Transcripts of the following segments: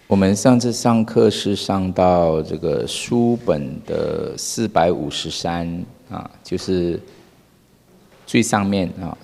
我们上次上课是上到这个书本的453啊，就是最上面啊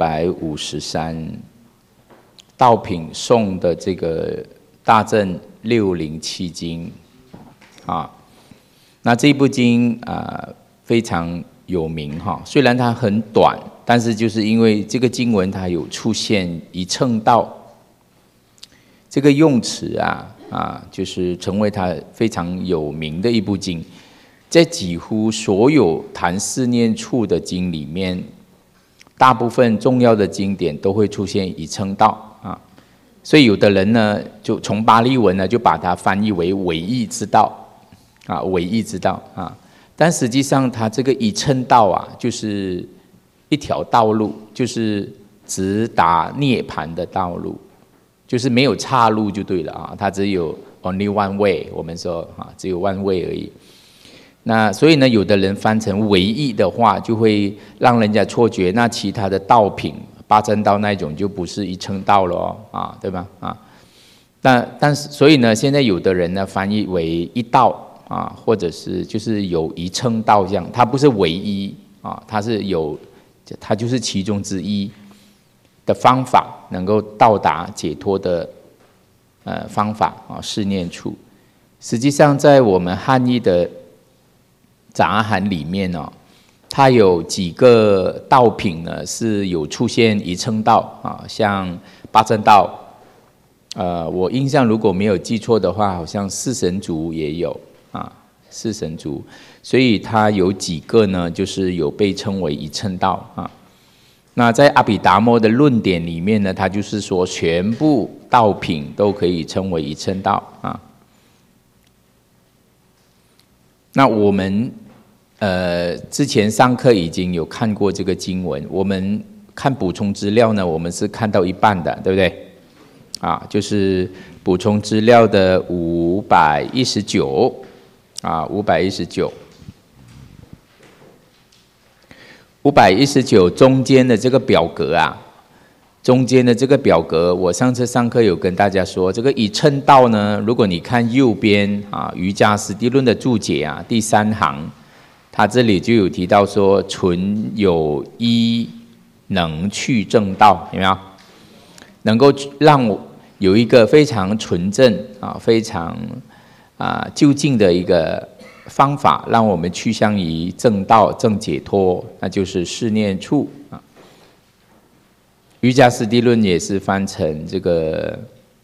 453道品颂的这个大正607经啊。那这部经非常有名哈，虽然它很短，但是就是因为这个经文它有出现一乘道这个用词就是成为它非常有名的一部经，在几乎所有谈四念处的经里面，大部分重要的经典都会出现一乘道啊，所以有的人呢，就从巴利文呢就把它翻译为唯义之道啊，唯义之道啊，但实际上它这个一乘道就是一条道路，就是直达涅槃的道路。就是没有岔路就对了啊，它只有 only one way， 我们说只有 one way 而已。那所以呢，有的人翻成唯义的话，就会让人家错觉，那其他的道品八正道那种就不是一乘道了对吧但是所以呢，现在有的人呢翻译为一道或者是就是有一乘道这样，它不是唯一它就是其中之一的方法，能够到达解脱的方法四念处。实际上在我们汉译的杂含里面它有几个道品呢是有出现一乘道像八正道我印象如果没有记错的话，好像四神足也有四神足，所以它有几个呢就是有被称为一乘道那在阿毗达摩的论点里面呢，他就是说全部道品都可以称为一乘道那我们之前上课已经有看过这个经文，我们看补充资料呢，我们是看到一半的，对不对就是补充资料的519519中间的这个表格我上次上课有跟大家说，这个一乘道呢，如果你看右边瑜伽师地论的注解第3行，它这里就有提到说，纯有一能去正道，有没有？能够让有一个非常纯正非常究竟的一个方法，让我们趋向于正道正解脱，那就是四念处瑜伽师地论也是翻成这个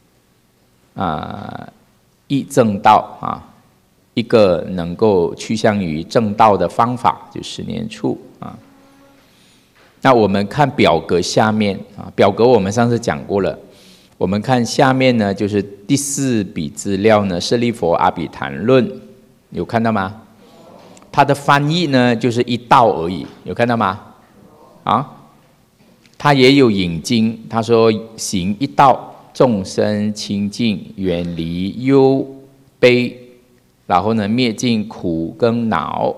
一正道一个能够趋向于正道的方法，就四念处那我们看表格下面表格我们上次讲过了，我们看下面呢，就是第4笔资料呢，舍利弗阿毗昙论，有看到吗？它的翻译呢就是一道而已，有看到吗？它也有引经，他说行一道，众生清净，远离忧悲，然后呢灭尽苦跟恼，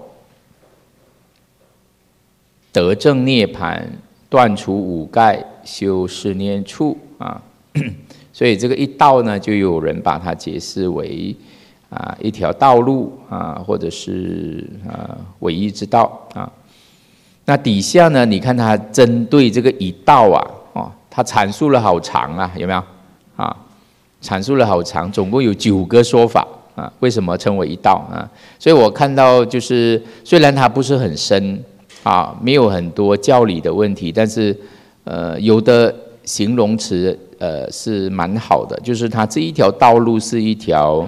得正涅槃，断除五盖，修四念处所以这个一道呢，就有人把它解释为一条道路或者是唯一之道那底下呢，你看它针对这个一道它阐述了好长有没有阐述了好长，总共有9个说法为什么称为一道所以我看到就是虽然它不是很深没有很多教理的问题，但是有的形容词是蛮好的，就是它这一条道路是一条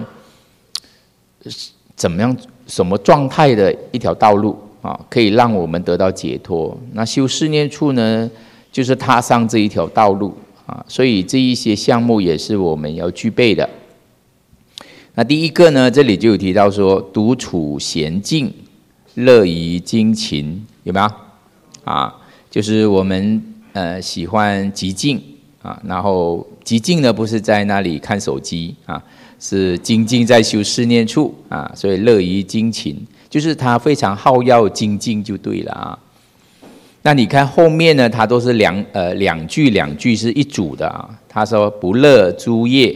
怎么样什么状态的一条道路可以让我们得到解脱。那修四念处呢，就是踏上这一条道路所以这一些项目也是我们要具备的。那第一个呢，这里就有提到说，独处闲静，乐于精勤，有没有就是我们喜欢寂静然后寂静呢不是在那里看手机是精进在修四念处所以乐于精勤，就是他非常好要精进就对了那你看后面呢，它都是两句是一组的他说不乐诸业，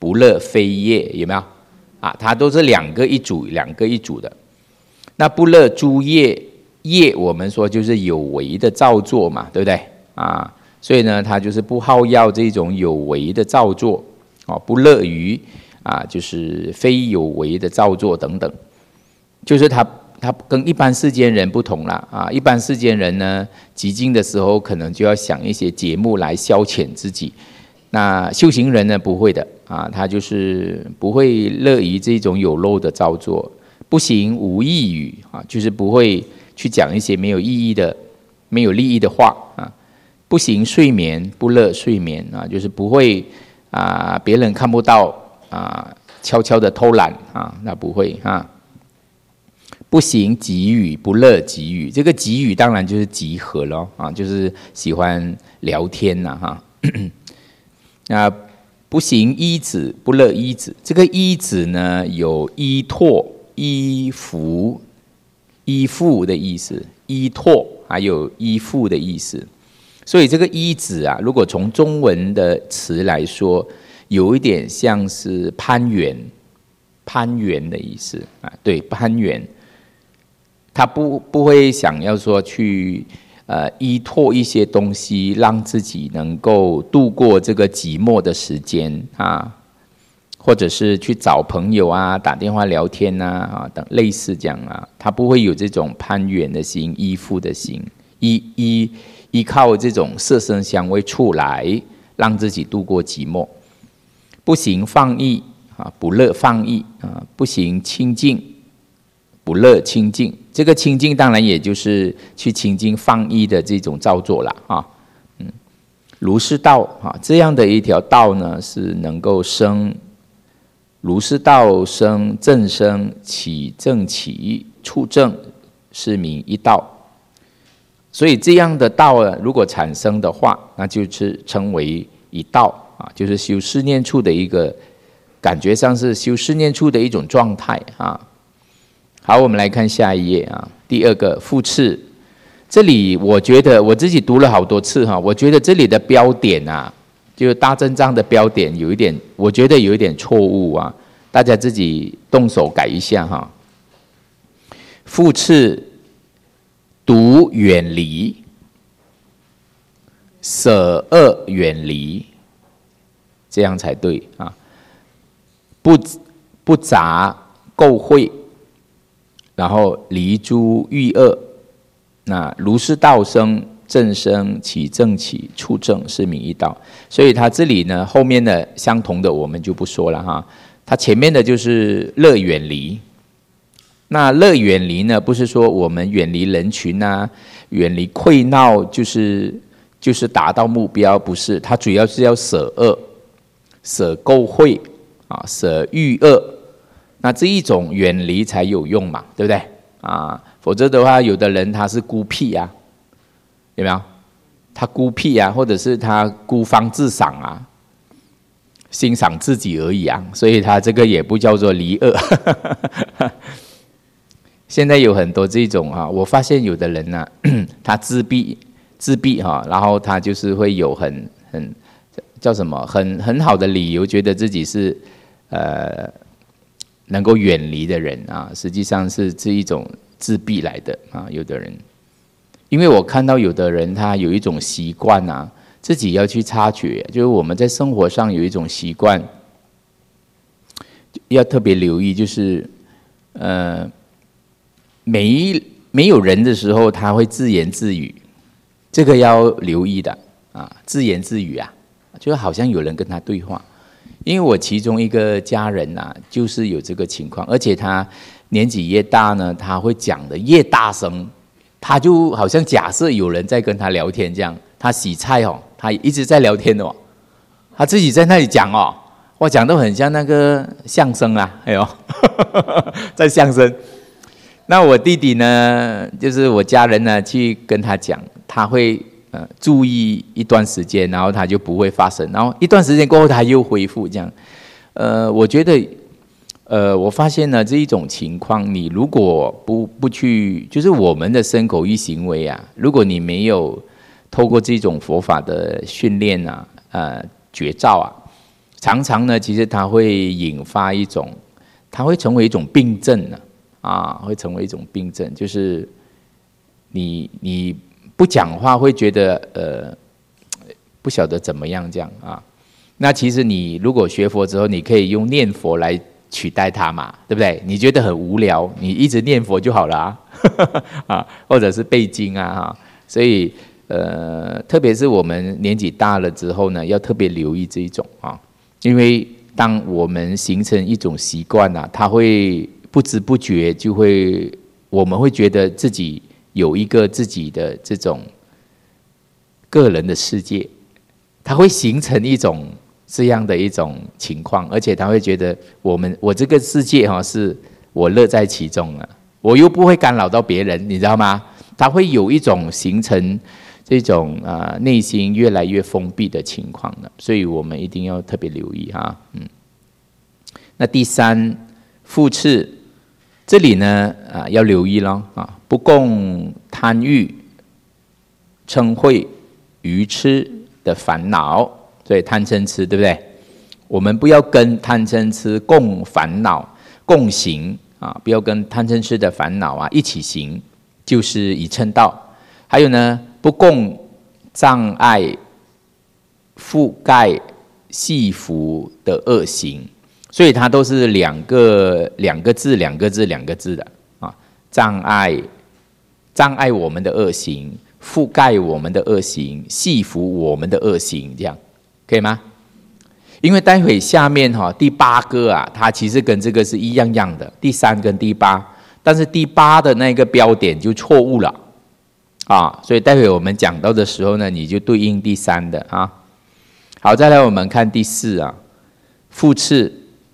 不乐非业，有没有啊？它都是两个一组的。那不乐诸业，业我们说就是有为的造作嘛，对不对啊？所以呢，它就是不好要这种有为的造作，不乐于啊，就是非有为的造作等等，就是它跟一般世间人不同啦啊！一般世间人呢，寂静的时候可能就要想一些节目来消遣自己。那修行人呢，不会的啊，他就是不会乐于这种有漏的造作。不行无益语啊，就是不会去讲一些没有意义的、没有利益的话啊。不行睡眠，不乐睡眠啊，就是不会啊，别人看不到啊，悄悄的偷懒啊，那不会啊。不行集语，不乐集语。这个集语当然就是集合咯啊，就是喜欢聊天呐哈。那不行依止，不乐依止。这个依止呢，有依托、依附、依附的意思，依托还有依附的意思。所以这个依止啊，如果从中文的词来说，有一点像是攀援的意思啊，对，攀援。他不会想要说去依托一些东西，让自己能够度过这个寂寞的时间啊，或者是去找朋友啊，打电话聊天啊等类似这样啊，他不会有这种攀援的心、依附的心，依靠这种色声香味触来让自己度过寂寞。不行放逸啊，不乐放逸啊，不行清净，不乐清净。这个清净当然也就是去清净放逸的这种造作啦啊，如是道啊，这样的一条道呢，是能够生如是道生正生起正起处正，是名一道。所以这样的道呢，如果产生的话，那就是称为一道啊，就是修四念处的一个感觉上是修四念处的一种状态啊。好，我们来看下一页啊。第二个复次，这里我觉得我自己读了好多次哈，我觉得这里的标点啊，就是大正藏的标点有一点，我觉得有一点错误啊，大家自己动手改一下哈。复次，读远离，舍恶远离，这样才对啊。不杂垢秽。然后离诸欲恶，那如是道生正生起正起处正，是名一道。所以它这里呢，后面的相同的我们就不说了哈。它前面的就是乐远离。那乐远离呢，不是说我们远离人群啊，远离溃闹，就是达到目标，不是。它主要是要舍恶、舍垢秽啊，舍欲恶。那这一种远离才有用嘛，对不对啊？否则的话，有的人他是孤僻啊，有没有？他孤僻啊，或者是他孤芳自赏啊，欣赏自己而已啊，所以他这个也不叫做离恶。现在有很多这种啊，我发现有的人呢、他自闭哈，然后他就是会有很叫什么很好的理由，觉得自己是能够远离的人啊，实际上是这一种自闭来的啊。有的人，因为我看到有的人他有一种习惯啊，自己要去察觉，就是我们在生活上有一种习惯，要特别留意，就是没有人的时候，他会自言自语，这个要留意的啊。自言自语啊，就好像有人跟他对话。因为我其中一个家人啊，就是有这个情况，而且他年纪越大呢，他会讲的越大声，他就好像假设有人在跟他聊天这样。他洗菜哦，他一直在聊天哦，他自己在那里讲哦，哇，讲得很像那个相声啊，哎呦，在相声。那我弟弟呢，就是我家人呢，去跟他讲，他会注意一段时间，然后他就不会发生，然后一段时间过后他又恢复这样。我觉得我发现呢这一种情况，你如果不去，就是我们的身口意行为啊，如果你没有透过这种佛法的训练啊，觉照啊， 常常呢，其实它会引发一种，它会成为一种病症会成为一种病症，就是你不讲话会觉得不晓得怎么样这样啊。那其实你如果学佛之后，你可以用念佛来取代它嘛，对不对？你觉得很无聊，你一直念佛就好了或者是背经所以特别是我们年纪大了之后呢，要特别留意这一种因为当我们形成一种习惯它会不知不觉就会，我们会觉得自己有一个自己的这种个人的世界，它会形成一种这样的一种情况，而且他会觉得我这个世界是我乐在其中我又不会干扰到别人，你知道吗？他会有一种形成这种内心越来越封闭的情况的，所以我们一定要特别留意那第三，复次，这里呢要留意咯不共贪欲、嗔恚、愚痴的烦恼，所以贪嗔痴，对不对？我们不要跟贪嗔痴共烦恼、共行不要跟贪嗔痴的烦恼一起行，就是以称道。还有呢，不共障碍、覆盖、系缚的恶行，所以它都是两个字的障碍我们的恶行，覆盖我们的恶行，系缚我们的恶行，这样可以吗？因为待会下面第八个它其实跟这个是一样样的，第三跟第八，但是第八的那个标点就错误了所以待会我们讲到的时候呢，你就对应第三的好，再来我们看第四复次，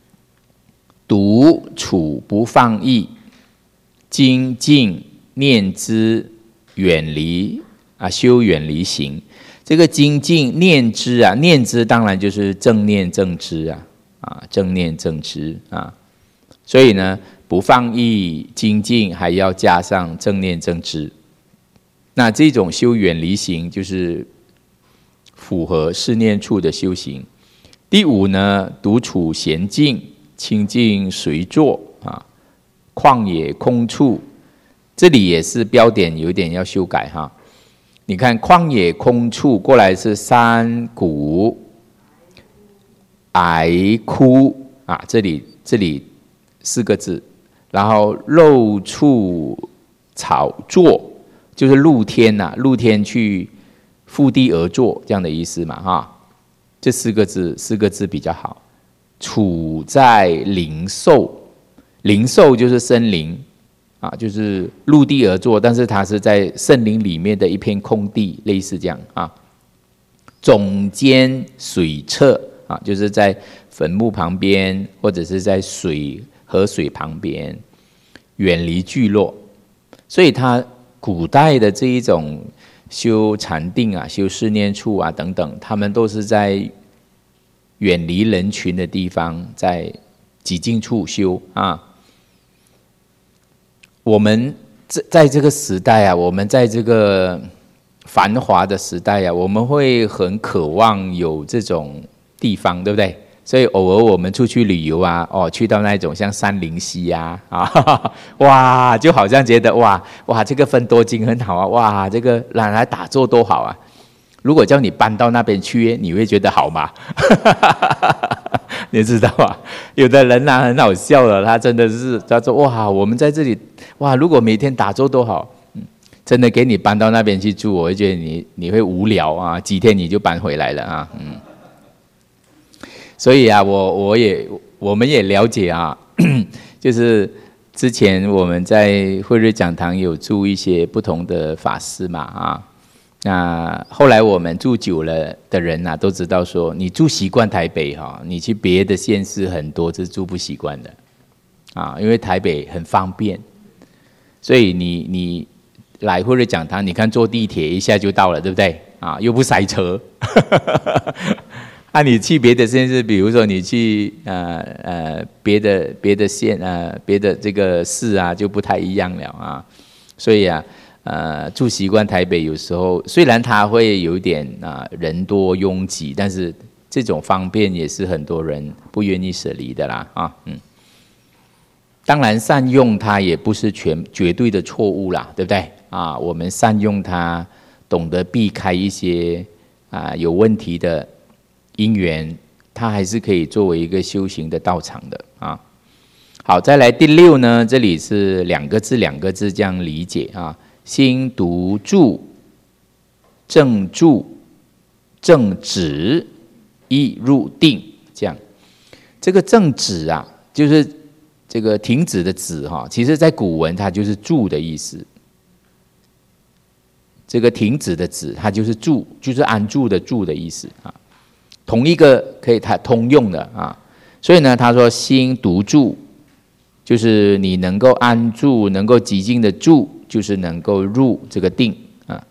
独处不放逸，精进念知，远离修远离行。这个精进念知念知当然就是正念正知正念正知所以呢，不放逸精进还要加上正念正知。那这种修远离行就是符合四念处的修行。第五呢，独处闲静，清净随坐旷野空处，这里也是标点有点要修改你看旷野空处过来是山谷崖窟这里四个字，然后露处草坐，就是露天露天去覆地而坐这样的意思嘛这四个字比较好。处在林兽，林兽就是森林就是陆地而坐，但是它是在森林里面的一片空地，类似这样总间水侧就是在坟墓旁边，或者是在河水旁边，远离聚落。所以它古代的这一种修禅定修四念处等等，他们都是在远离人群的地方，在寂静处修我们在这个时代我们在这个繁华的时代我们会很渴望有这种地方，对不对？所以偶尔我们出去旅游去到那种像山林溪哇，就好像觉得哇这个芬多精很好哇这个拿来打坐多好如果叫你搬到那边去，你会觉得好吗？你知道有的人很好笑的，他真的是他说哇，我们在这里哇，如果每天打坐多好，真的给你搬到那边去住，我会觉得你会无聊几天你就搬回来了所以我们也了解就是之前我们在慧日讲堂有住一些不同的法师嘛那后来我们住久了的人都知道说，你住习惯台北你去别的县市很多是住不习惯的因为台北很方便，所以你来慧日讲堂，你看坐地铁一下就到了，对不对又不塞车你去别的县市，比如说你去别的县别的这个市就不太一样了所以住习惯台北，有时候虽然它会有一点人多拥挤，但是这种方便也是很多人不愿意舍离的啦啊，当然善用它也不是绝对的错误啦，对不对啊？我们善用它，懂得避开一些有问题的因缘，它还是可以作为一个修行的道场的啊。好，再来第6呢，这里是两个字这样理解啊，心独住，正住，正止，意入定，这样。这个正止啊，就是这个停止的止哈，其实在古文它就是住的意思。这个停止的止，它就是住，就是安住的住的意思啊。同一个可以它通用的啊。所以呢，他说心独住，就是你能够安住，能够寂静的住，就是能够入这个定啊。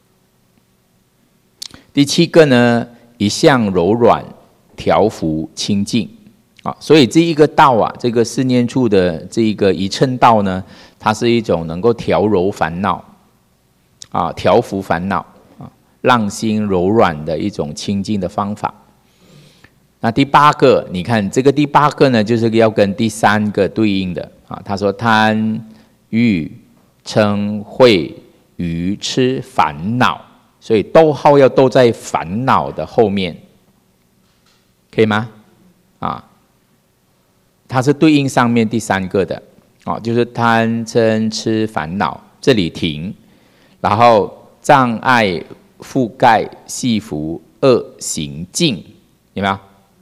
第7个呢，一向柔软，调伏清净啊。所以这一个道啊，这个四念处的这一个一乘道呢，它是一种能够调柔烦恼啊，调伏烦恼啊，让心柔软的一种清净的方法。那第8个，你看这个第8个呢，就是要跟第3个对应的啊。他说贪、欲、嗔、恚、愚痴、烦恼，所以逗号要逗在烦恼的后面，可以吗？啊，它是对应上面第3个的啊，就是贪、嗔、痴、烦恼，这里停，然后障碍、覆盖、系缚、恶行境，有没有？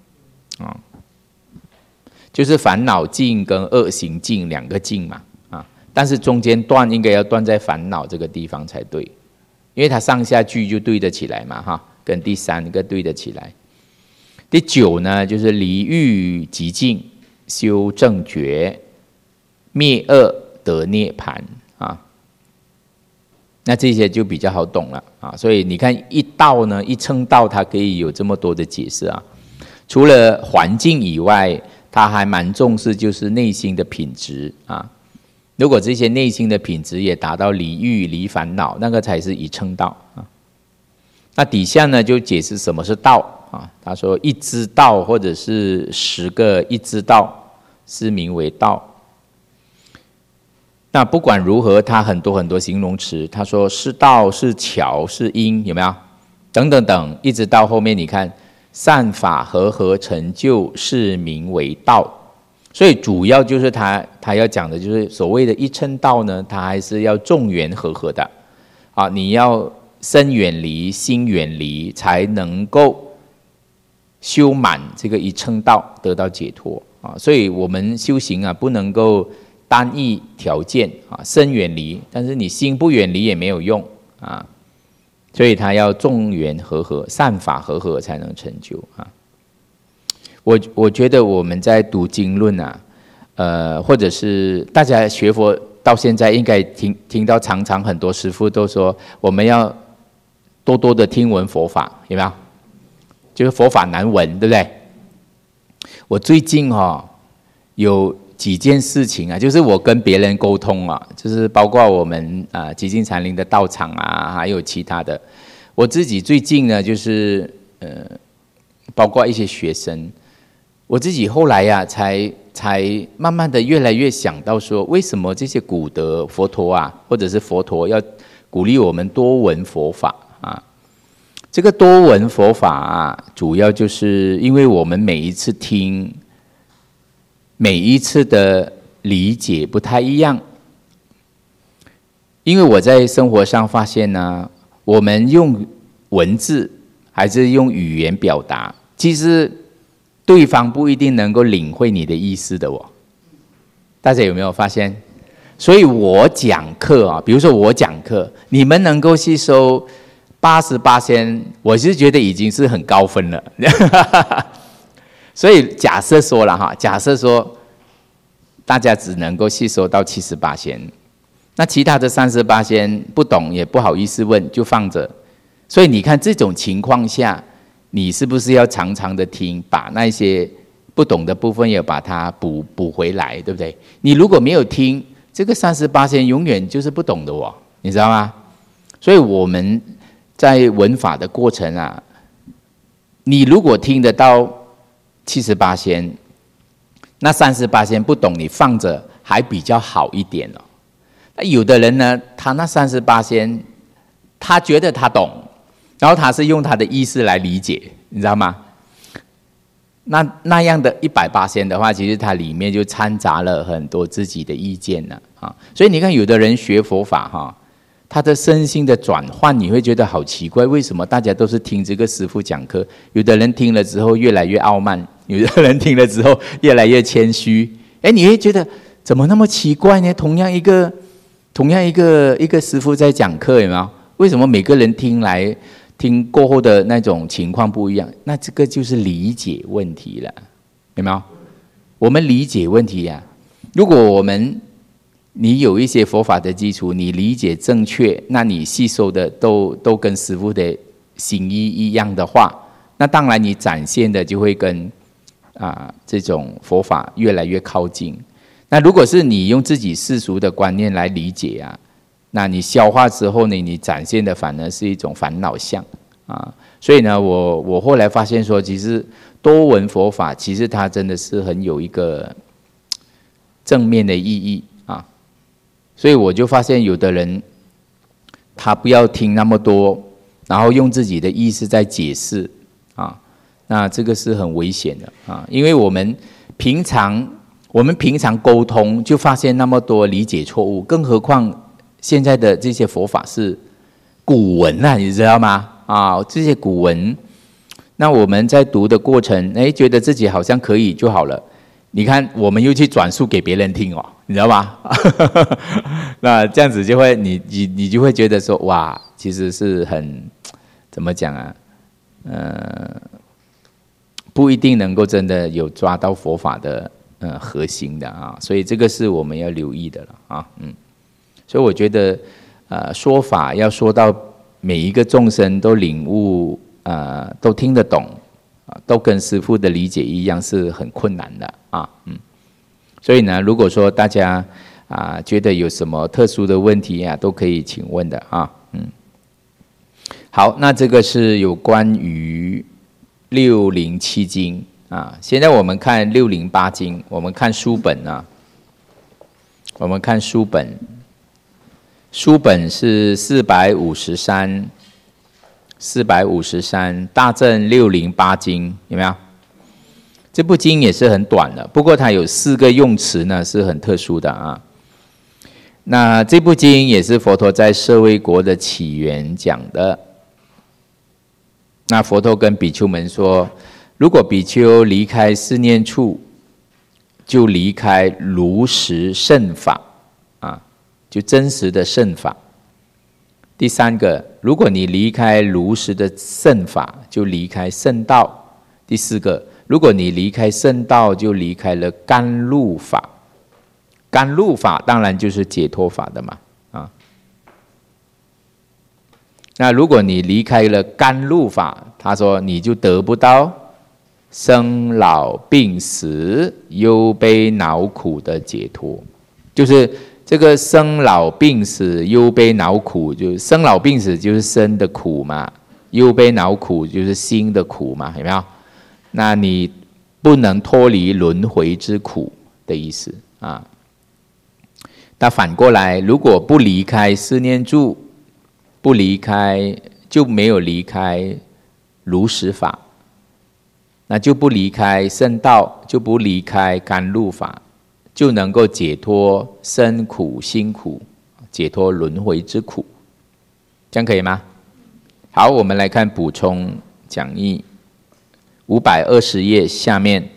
就是烦恼境跟恶行境2个境嘛啊，但是中间断应该要断在烦恼这个地方才对，因为它上下句就对得起来嘛哈，跟第3个对得起来。第9呢，就是离欲极静，修正觉，灭恶得涅槃啊。那这些就比较好懂了啊，所以你看一道呢，一乘道它可以有这么多的解释啊。除了环境以外，他还蛮重视就是内心的品质啊。如果这些内心的品质也达到离欲离烦恼，那个才是一乘道啊。那底下呢就解释什么是道啊。他说一知道或者是10个一知道是名为道。那不管如何，他很多形容词，他说是道是巧是因，有没有？等等等，一直到后面你看。善法和合成就是名为道，所以主要就是他要讲的就是所谓的一乘道呢，它还是要众缘和合的啊，你要身远离心远离，才能够修满这个一乘道，得到解脱啊。所以我们修行啊，不能够单一条件啊，身远离，但是你心不远离也没有用啊。所以他要众缘和合，善法和合才能成就啊。我觉得我们在读经论啊，或者是大家学佛到现在，应该听到常常很多师父都说，我们要多多的听闻佛法，有没有？就是佛法难闻，对不对？我最近有几件事情啊，就是我跟别人沟通啊，就是包括我们极静禅林的道场啊，还有其他的。我自己最近呢，就是包括一些学生，我自己后来呀，才慢慢的越来越想到说，为什么这些古德佛陀啊，或者是佛陀要鼓励我们多闻佛法啊？这个多闻佛法啊，主要就是因为我们每一次听。每一次的理解不太一样，因为我在生活上发现呢，我们用文字还是用语言表达，其实对方不一定能够领会你的意思的哦。大家有没有发现？所以我讲课啊，比如说我讲课，你们能够吸收88%，我是觉得已经是很高分了。所以假设说了哈，假设说大家只能够吸收到78%，那其他的38%不懂也不好意思问，就放着。所以你看这种情况下，你是不是要常常的听，把那些不懂的部分也把它补回来，对不对？你如果没有听，这个38%永远就是不懂的哦，你知道吗？所以我们在闻法的过程啊， 你如果听得到78%，那38%不懂，你放着还比较好一点哦。那有的人呢，他那38%，他觉得他懂，然后他是用他的意识来理解，你知道吗？那样的100%的话，其实它里面就掺杂了很多自己的意见了啊。所以你看，有的人学佛法哈，他的身心的转换，你会觉得好奇怪，为什么大家都是听这个师父讲课？有的人听了之后越来越傲慢，有的人听了之后越来越谦虚。你会觉得怎么那么奇怪呢？同样一个师父在讲课，有没有？为什么每个人听过后的那种情况不一样？那这个就是理解问题了，有没有？我们理解问题啊，如果你有一些佛法的基础，你理解正确，那你吸收的都跟师父的心意一样的话，那当然你展现的就会跟这种佛法越来越靠近。那如果是你用自己世俗的观念来理解啊，那你消化之后呢，你展现的反而是一种烦恼相啊。所以呢，我后来发现说，其实多闻佛法，其实它真的是很有一个正面的意义啊。所以我就发现有的人他不要听那么多，然后用自己的意识在解释啊，那这个是很危险的啊，因为我们平常沟通就发现那么多理解错误，更何况现在的这些佛法是古文啊，你知道吗？这些古文，那我们在读的过程，觉得自己好像可以就好了。你看，我们又去转述给别人听哦，你知道吗？那这样子就会，你就会觉得说，哇，其实是很怎么讲啊？不一定能够真的有抓到佛法的核心的啊，所以这个是我们要留意的了啊，所以我觉得，说法要说到每一个众生都领悟，都听得懂，都跟师父的理解一样，是很困难的啊，所以呢，如果说大家觉得有什么特殊的问题都可以请问的啊，好，那这个是有关于607经啊，现在我们看608经，我们看书本啊，我们看书本。书本是453，大正608经，有没有？这部经也是很短的，不过它有4个用词呢，是很特殊的啊。那这部经也是佛陀在舍卫国的起源讲的。那佛陀跟比丘们说，如果比丘离开四念处，就离开如实圣法。就真实的圣法。第3个，如果你离开如实的圣法，就离开圣道。第4个，如果你离开圣道，就离开了甘露法。甘露法当然就是解脱法的嘛，那如果你离开了甘露法，他说你就得不到生老病死、忧悲恼苦的解脱，就是这个生老病死、忧悲恼苦，就是生老病死就是生的苦嘛，忧悲恼苦就是心的苦嘛，有没有？那你不能脱离轮回之苦的意思啊。那反过来，如果不离开四念住，不离开就没有离开如实法，那就不离开圣道，就不离开甘露法。就能够解脱生苦、辛苦，解脱轮回之苦，这样可以吗？好，我们来看补充讲义520页下面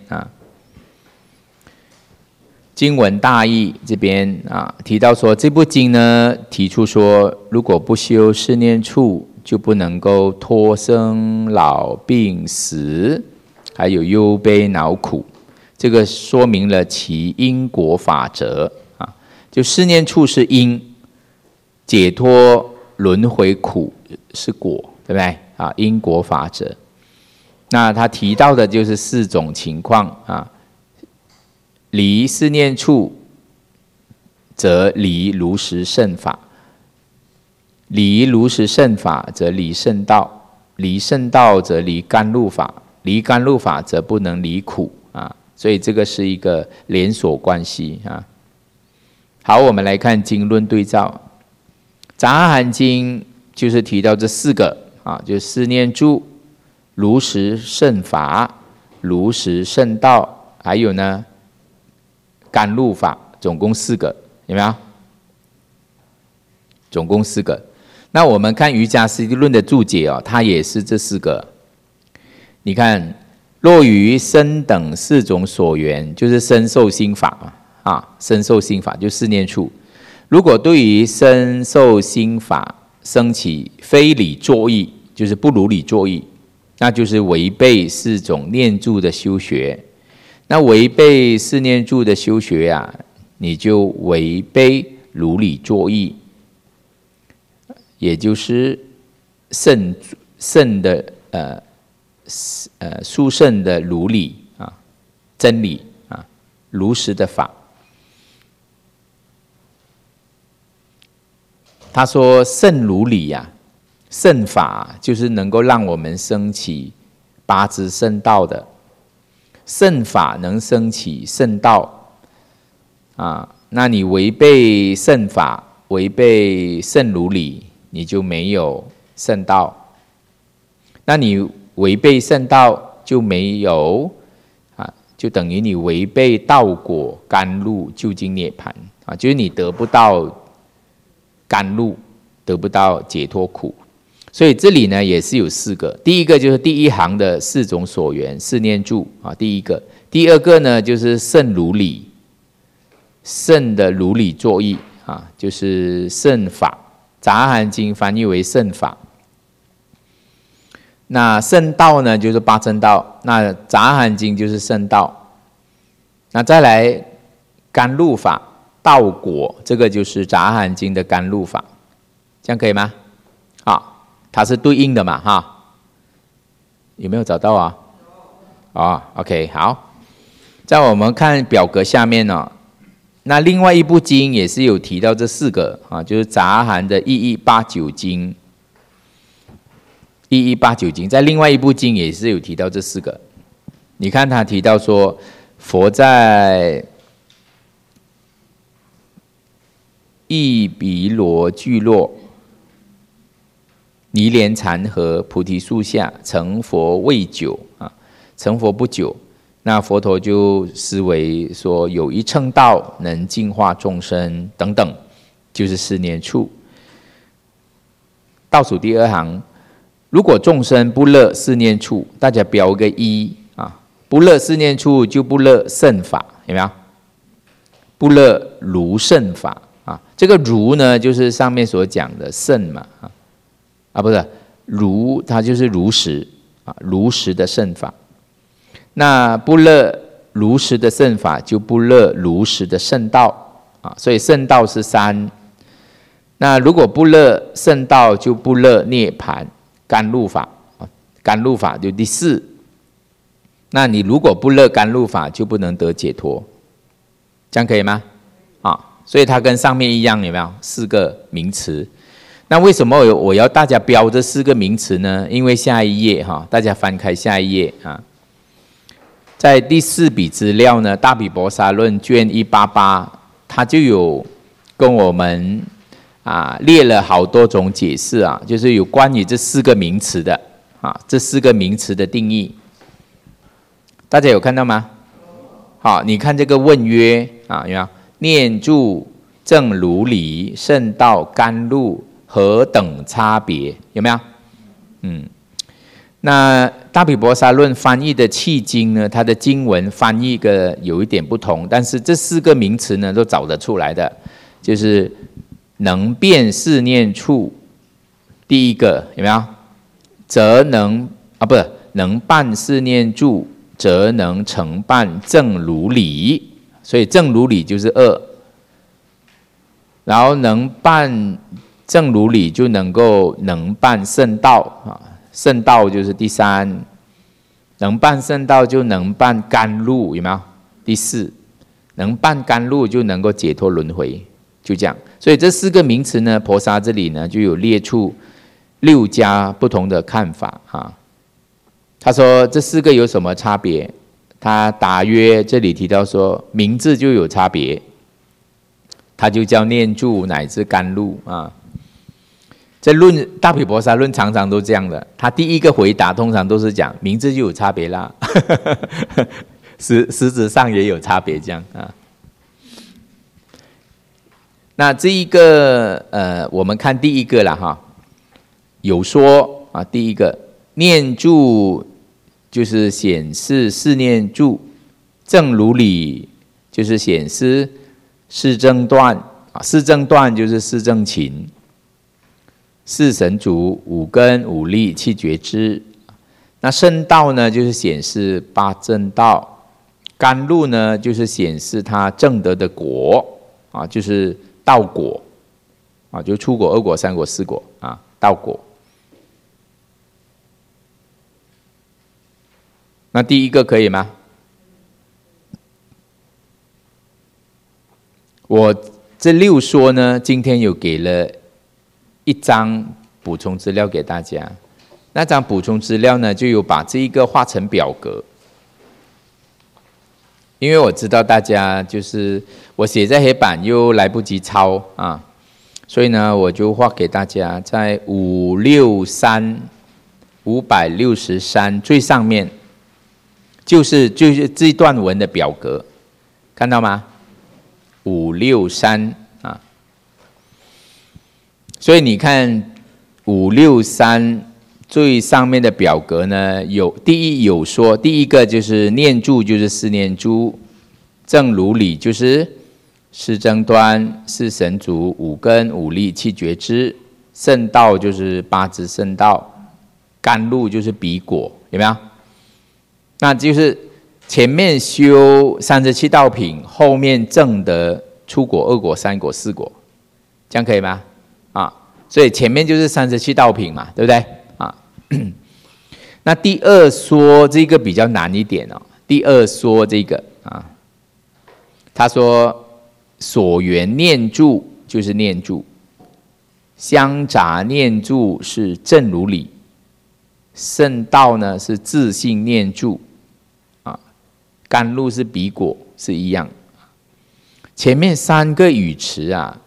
经文大义这边提到说，这部经呢提出说，如果不修四念处，就不能够脱生老病死，还有忧悲恼苦。这个说明了其因果法则就四念处是因，解脱轮回苦是果，对不对因果法则。那他提到的就是4种情况离四念处则离如实圣法，离如实圣法则离圣道， 离圣道则离甘露法，离甘露法则不能离苦啊，所以这个是一个连锁关系啊。好，我们来看经论对照，杂阿含经就是提到这4个啊，就是四念住、如实圣法、如实圣道，还有呢甘露法，总共4个，有没有？总共4个。那我们看瑜伽师地论的注解哦，它也是这4个。你看，若于身等4种所缘，就是身受心法嘛，啊，身受心法就4念处。如果对于身受心法生起非理作意，就是不如理作意，那就是违背4种念住的修学。那违背4念住的修学啊，你就违背如理作意。也就是圣的殊胜的如理啊，真理啊，如实的法。他说圣如理呀，圣法就是能够让我们升起8支圣道的，圣法能升起圣道啊，那你违背圣法，违背圣如理，你就没有圣道，那你违背圣道就没有啊，就等于你违背道果甘露究竟涅槃啊，就是你得不到甘露，得不到解脱苦。所以这里呢也是有4个，第一个就是第一行的4种所缘4念住啊，第一个，第二个呢就是圣如理，圣的如理作意啊，就是圣法。杂阿含经翻译为圣法，那圣道呢就是8正道，那杂阿含经就是圣道。那再来甘露法道果，这个就是杂阿含经的甘露法，这样可以吗？好，它是对应的嘛哈，有没有找到啊？哦 ，OK， 好，在我们看表格下面呢。那另外一部经也是有提到这4个啊，就是杂阿含的1189经，1189经在另外一部经也是有提到这4个。你看他提到说，佛在异毗罗聚落尼连禅河菩提树下成佛未久啊，成佛不久。那佛陀就思维说，有一乘道能净化众生等等，就是4念处。倒数第2行，如果众生不乐4念处，大家标个1啊，不乐4念处就不乐圣法，有没有？不乐如圣法啊，这个如呢，就是上面所讲的圣嘛啊，不是如，它就是如实啊，如实的圣法。那不乐如实的圣法，就不乐如实的圣道啊，所以圣道是3。那如果不乐圣道，就不乐涅槃甘露法啊，甘露法就第4。那你如果不乐甘露法，就不能得解脱，这样可以吗？啊，所以它跟上面一样，有没有4个名词？那为什么我要大家标这4个名词呢？因为下一页哈，大家翻开下一页啊。在第4笔资料呢，《大毗婆沙论》卷188，它就有跟我们列了好多种解释啊，就是有关于这4个名词的啊，这4个名词的定义，大家有看到吗？好，你看这个问曰啊，有没有？念住正如理圣道甘露何等差别？有没有？那大毗婆沙论翻译的契经呢，它的经文翻译个有一点不同，但是这4个名词呢都找得出来的，就是能辨4念处，第一个有没有？则能不是能办4念住，则能成办正如理，所以正如理就是2，然后能办正如理就能办圣道啊。圣道就是第3，能办圣道就能办甘露，有没有？第4，能办甘露就能够解脱轮回，就这样。所以这4个名词呢，婆沙这里呢就有列出 6家不同的看法啊。他说这4个有什么差别？他大约这里提到说名字就有差别，他就叫念住乃至甘露啊。在大毗婆沙论常常都这样的，他第一个回答通常都是讲名字就有差别啦，实质上也有差别这样啊。那这一个我们看第一个啦哈，有说啊，第一个念住就是显示四念住，正如理就是显示四正断啊，四正断就是四正勤。四神足、五根、五力、七觉支。那圣道呢，就是显示八正道；甘露呢，就是显示他正德的果啊，就是道果啊，就初果、二果、三果、四果啊，道果。那第一个可以吗？我这6说呢，今天有给了一张补充资料给大家，那张补充资料呢，就有把这一个画成表格。因为我知道大家就是我写在黑板又来不及抄啊，所以呢，我就画给大家，在563最上面，就是这段文的表格，看到吗？563啊。所以你看563最上面的表格呢，有说第一个就是念住，就是四念住；正如理就是四正断、四神足、五根、五力、七觉支；圣道就是八支圣道；甘露就是彼果，有没有？那就是前面修37道品，后面证得初果、二果、三果、四果，这样可以吗？啊，所以前面就是37道品嘛，对不对？啊，那第二说这个比较难一点哦。第二说这个啊，他说所缘念住就是念住，相杂念住是正如理，圣道呢是自性念住啊，甘露是彼果是一样。前面3个语词啊，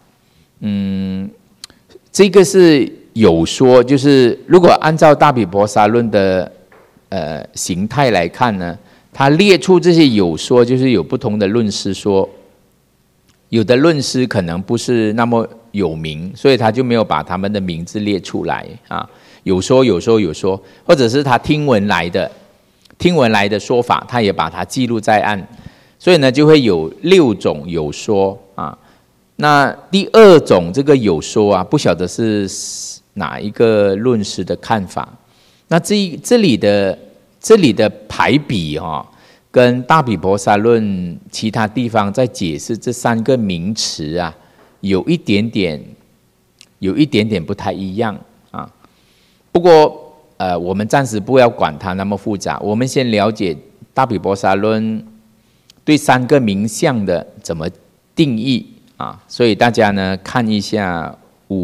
这个是有说，就是如果按照大毗婆沙论的形态来看呢，他列出这些有说，就是有不同的论师说，有的论师可能不是那么有名，所以他就没有把他们的名字列出来啊。有说，或者是他听闻来的说法，他也把它记录在案，所以呢就会有6种有说啊。那第2种这个有说啊，不晓得是哪一个论师的看法。那这里的排比哈，跟大毗婆沙论其他地方在解释这3个名词啊，有一点点不太一样啊。不过我们暂时不要管它那么复杂，我们先了解大毗婆沙论对3个名相的怎么定义啊。所以大家呢看一下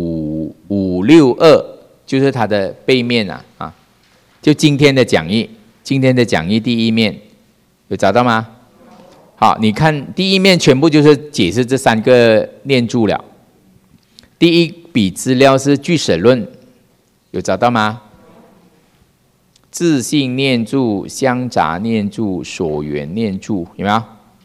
562，就是它的背面啊，就今天的讲义第1面，有找到吗？好，你看第1面全部就是解释这3个念住了。第1笔资料是俱舍论，有找到吗？自性念住、相杂念住、所缘念住，有没有？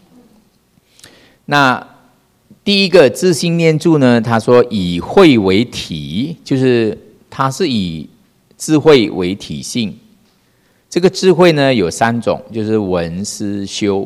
那第1个自性念住呢，他说以慧为体，就是它是以智慧为体性。这个智慧呢有3种，就是闻思修。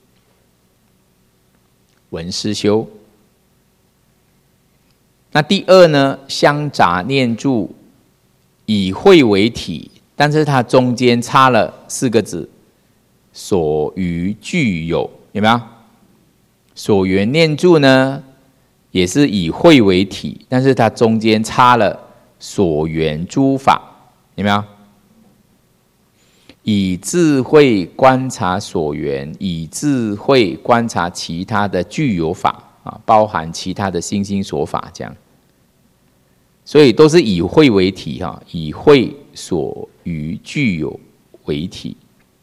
那第2呢，相杂念住，以慧为体，但是它中间插了4个字，所余具有，有没有？所缘念住呢，也是以慧为体，但是它中间插了所缘诸法，有没有？以智慧观察所缘，以智慧观察其他的具有法啊，包含其他的心所法这样。 所以都是以慧为体哈，以慧所于具有为体。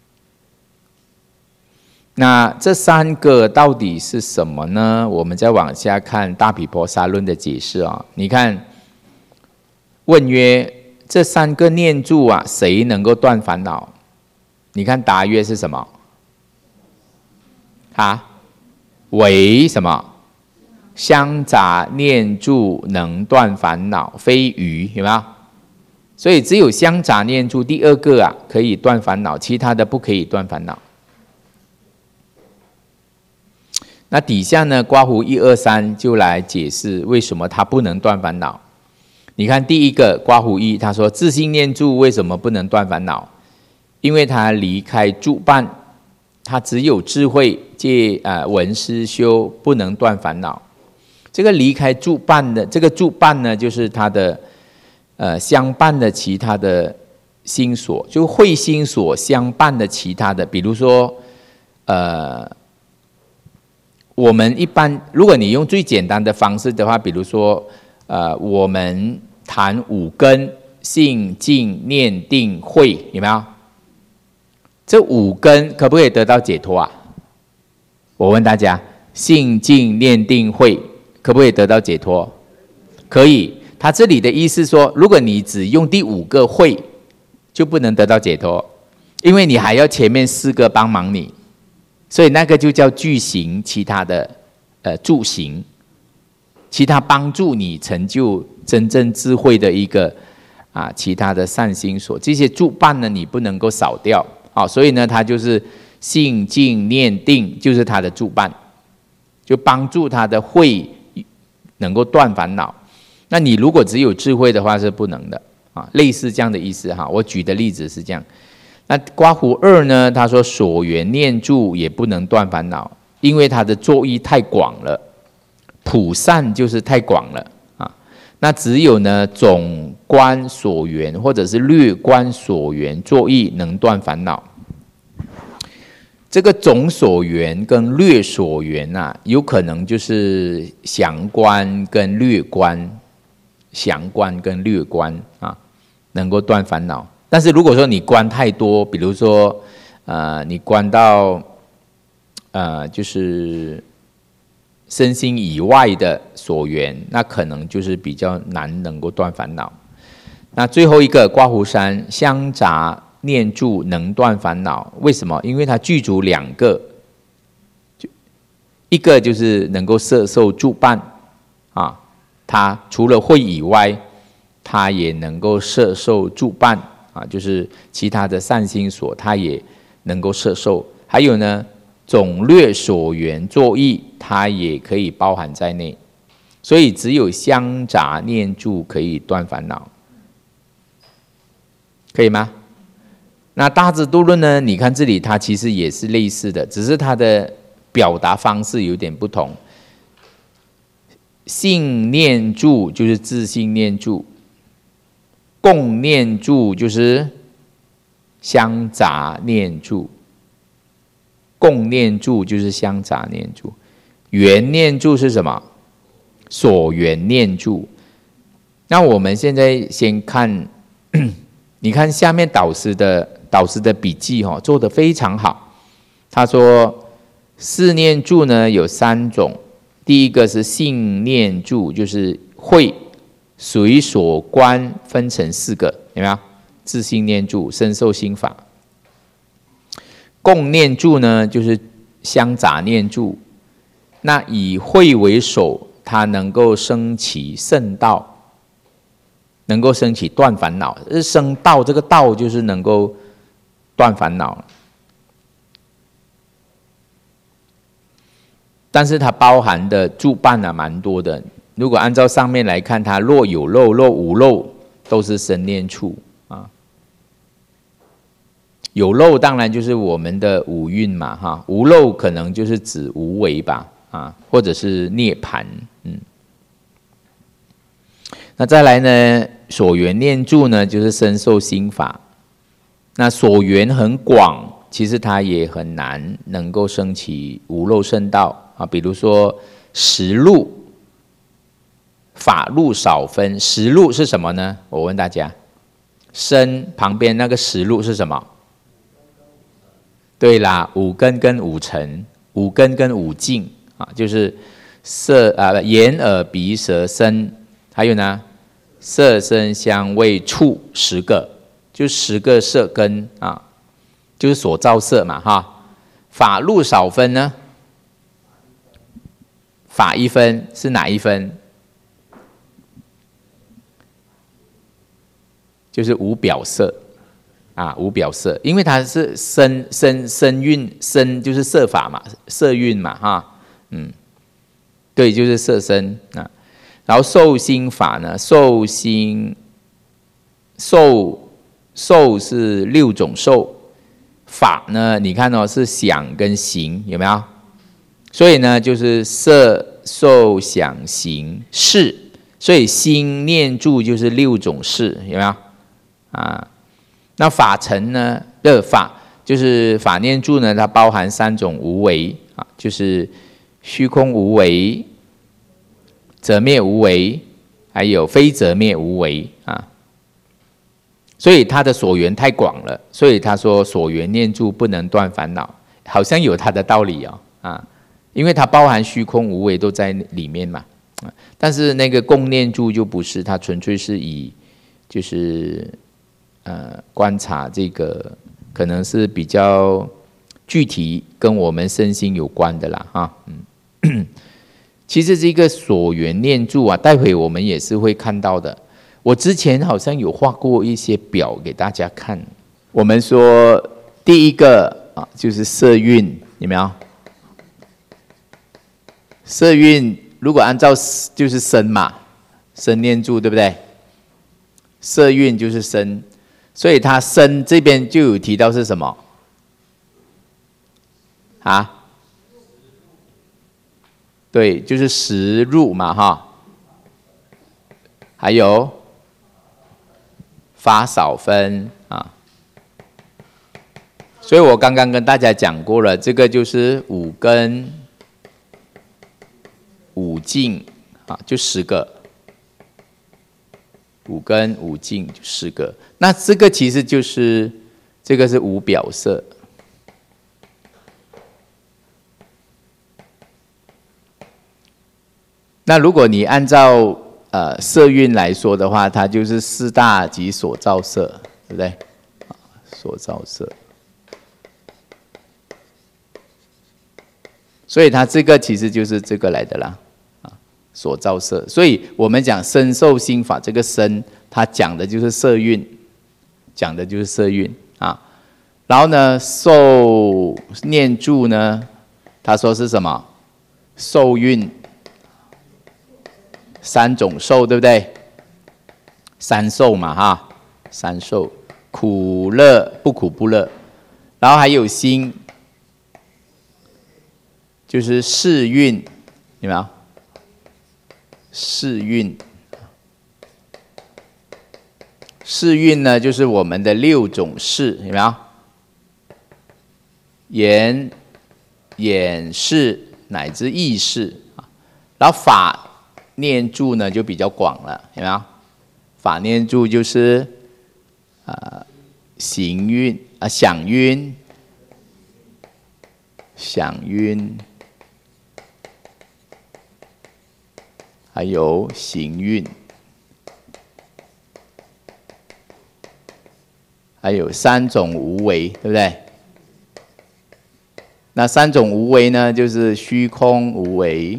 那这三个到底是什么呢？我们再往下看大毗婆沙论的解释啊。你看，问曰：这三个念住啊，谁能够断烦恼？你看答曰是什么？为什么？相杂念住能断烦恼，非余，有没有？所以只有相杂念住第二个啊可以断烦恼，其他的不可以断烦恼。那底下呢，刮胡1、2、3就来解释为什么它不能断烦恼。你看第一个刮胡1，他说自性念住为什么不能断烦恼？因为他离开住伴，他只有智慧借闻思修，不能断烦恼。这个离开住伴的这个住伴呢，就是他的相伴的其他的心所，就慧心所相伴的其他的，比如说我们一般，如果你用最简单的方式的话，比如说我们谈五根：信、静、念、定、慧，有没有？这五根可不可以得到解脱啊？我问大家，信、静、念、定、慧可不可以得到解脱？可以。他这里的意思说，如果你只用第5个慧，就不能得到解脱，因为你还要前面4个帮忙你，所以那个就叫具行，其他的助行，其他帮助你成就真正智慧的一个其他的善心所，这些助伴呢，你不能够少掉。所以呢，它就是信、静、念、定，就是它的助伴，就帮助他的慧能够断烦恼。那你如果只有智慧的话是不能的类似这样的意思哈。我举的例子是这样。那刮胡2呢，他说所缘念住也不能断烦恼，因为它的作意太广了，普善就是太广了那只有呢总观所缘或者是略观所缘作意能断烦恼。这个总所缘跟略所缘有可能就是详观跟略观，详观跟略观能够断烦恼。但是如果说你观太多，比如说你观到就是身心以外的所缘，那可能就是比较难能够断烦恼。那最后一个刮胡3，相杂念住能断烦恼，为什么？因为它具足2个，一个就是能够摄受助伴它除了慧以外，它也能够摄受助伴就是其他的善心所，它也能够摄受。还有呢，总略所缘作意，它也可以包含在内。所以只有相杂念住可以断烦恼，可以吗？那大智度论呢？你看这里它其实也是类似的，只是它的表达方式有点不同。信念住就是自性念住，共念住就是相杂念住，共念住就是相杂念住，缘念住是什么？所缘念住。那我们现在先看，你看下面导师的笔记做得非常好。他说四念住呢有3种，第一个是信念住，就是慧随所观分成4个，有没有？自性念住、身受心法。共念住呢就是相杂念住，那以慧为首，它能够升起圣道，能够升起断烦恼。升道，这个道就是能够断烦恼，但是它包含的助伴蛮多的。如果按照上面来看，它若有漏、若无漏，都是生念处有漏当然就是我们的五蕴嘛无漏可能就是指无为吧或者是涅槃那再来呢，所缘念住呢就是身受心法。那所缘很广，其实它也很难能够升起无漏圣道比如说实路， 法入少分，实入是什么呢？我问大家，身旁边那个实入是什么？对啦，五根跟五尘，五根跟五境啊，就是眼耳鼻舌身，还有呢色声香味触10个，就10个色根啊，就是所造色嘛哈。法入少分呢？法一分是哪一分？就是无表色啊，无表色，因为它是身蕴，身就是色法嘛，色蕴嘛哈，对，就是色身啊。然后受心法呢，受心受是6种受，法呢，你看哦是想跟行，有没有？所以呢，就是色受想行识，所以心念住就是6种识，有没有？啊，那法尘呢？法就是法念住呢，它包含3种无为啊，就是虚空无为、则灭无为，还有非则灭无为啊。所以它的所缘太广了，所以他说所缘念住不能断烦恼，好像有它的道理哦啊，因为它包含虚空无为都在里面嘛。但是那个共念住就不是，它纯粹是以就是观察这个可能是比较具体跟我们身心有关的啦哈。其实这个所缘念住啊，待会我们也是会看到的。我之前好像有画过一些表给大家看。我们说第一个啊，就是色蕴，有没有？色蕴如果按照就是身嘛，身念住对不对？色蕴就是身，所以它身这边就有提到是什么啊？对，就是实入嘛哈，还有法少分啊。所以我刚刚跟大家讲过了，这个就是五根、五境啊，就10个。五根五境就10个，那这个其实就是这个是无表色。那如果你按照色蕴来说的话，它就是4大及所造色，对不对？所造色，所以它这个其实就是这个来的啦。所造色，所以我们讲身受心法，这个身它讲的就是色蕴，讲的就是色蕴啊。然后呢，受念住呢，他说是什么？受蕴，3种受，对不对？3受嘛哈，3受，苦乐不苦不乐，然后还有心，就是识蕴，有没有？识蕴，识蕴呢，就是我们的6种识，有没有？眼识乃至意识，然后法念住呢就比较广了，有没有？法念住就是行蕴想蕴，还有行蕴，还有3种无为，对不对？那3种无为呢，就是虚空无为、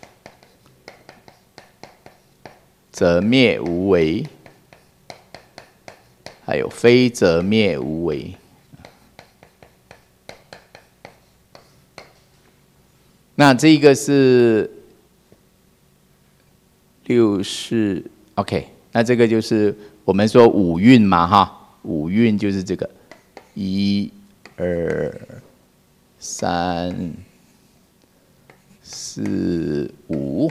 则灭无为，还有非则灭无为。那这个是OK， 那这个就是我们说五蕴嘛哈，五蕴就是这个1、2、3、4、5。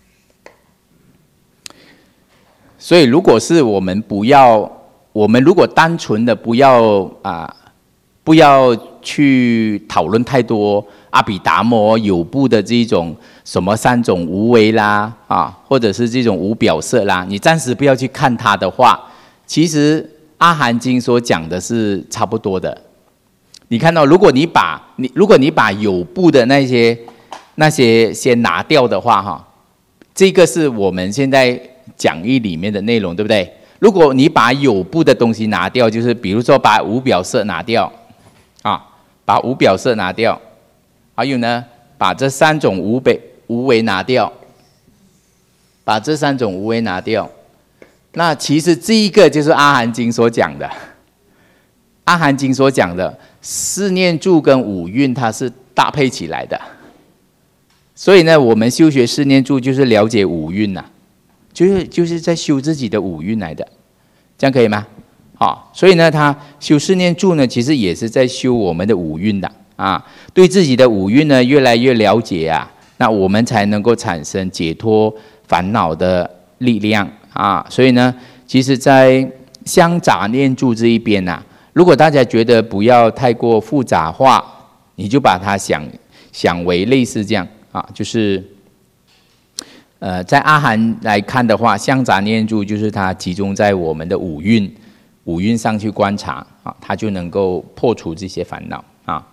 所以如果是我们如果单纯的不要去讨论太多阿毗达摩有部的这种什么三种无为啦或者是这种无表色啦，你暂时不要去看它的话，其实阿含经所讲的是差不多的。你看到，如果你把有部的那些先拿掉的话这个是我们现在讲义里面的内容，对不对？如果你把有部的东西拿掉，就是比如说把无表色拿掉把无表色拿掉，还有呢，把这三种无为拿掉，把这三种无为拿掉，那其实这一个就是阿含经所讲的。阿含经所讲的四念住跟五蕴，它是搭配起来的。所以呢，我们修学四念住就是了解五蕴就是在修自己的五蕴来的，这样可以吗？所以呢，他修四念住呢，其实也是在修我们的五蕴的对自己的五蕴呢越来越了解那我们才能够产生解脱烦恼的力量所以呢，其实在相杂念住这一边如果大家觉得不要太过复杂化，你就把它想为类似这样就是在阿含来看的话，相杂念住就是它集中在我们的五蕴上去观察它就能够破除这些烦恼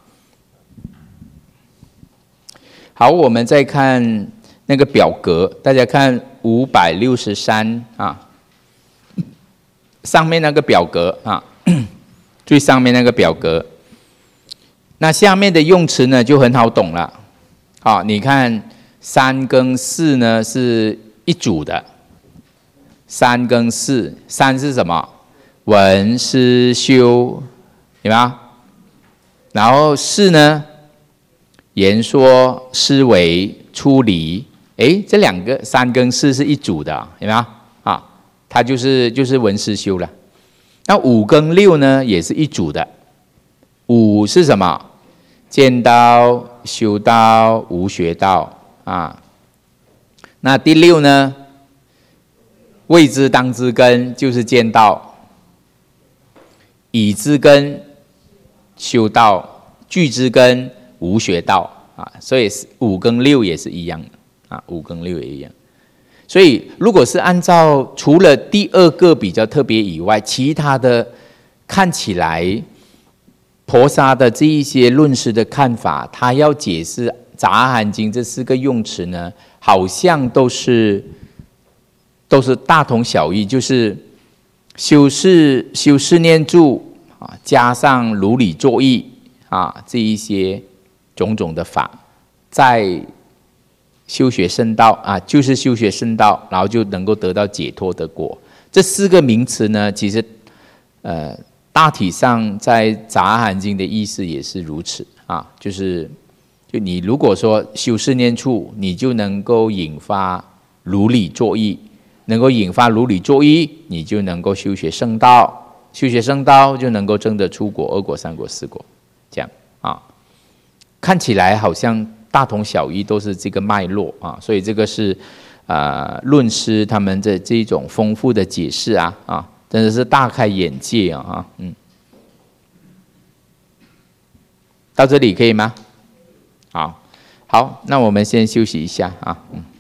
好，我们再看那个表格，大家看563上面那个表格最上面那个表格，那下面的用词呢就很好懂了你看3跟4呢是一组的，3跟4，3是什么？闻思修，有没有？然后4呢，言说思维出离，这两个3跟4是一组的，有没有？它就是闻思修了。那5跟6呢也是一组的，5是什么？见道、修道、无学道那第6呢？谓之当知根，就是见道；已知根，修道；具知根，无学道所以5跟6也是一样的5跟6也一样。所以如果是按照除了第2个比较特别以外，其他的看起来婆沙的这一些论师的看法，他要解释杂阿含经这4个用词呢，好像都是大同小异，就是修四念住加上如理作意这一些种种的法，在修学圣道就是修学圣道，然后就能够得到解脱的果。这4个名词呢，其实大体上在杂阿含经的意思也是如此就你如果说修四念处，你就能够引发如理作意，能够引发如理作意，你就能够修学圣道，修学圣道就能够证得出果、2果、3果、4果，这样看起来好像大同小异，都是这个脉络所以这个是论师他们的这种丰富的解释真的是大开眼界到这里可以吗？好，那我们先休息一下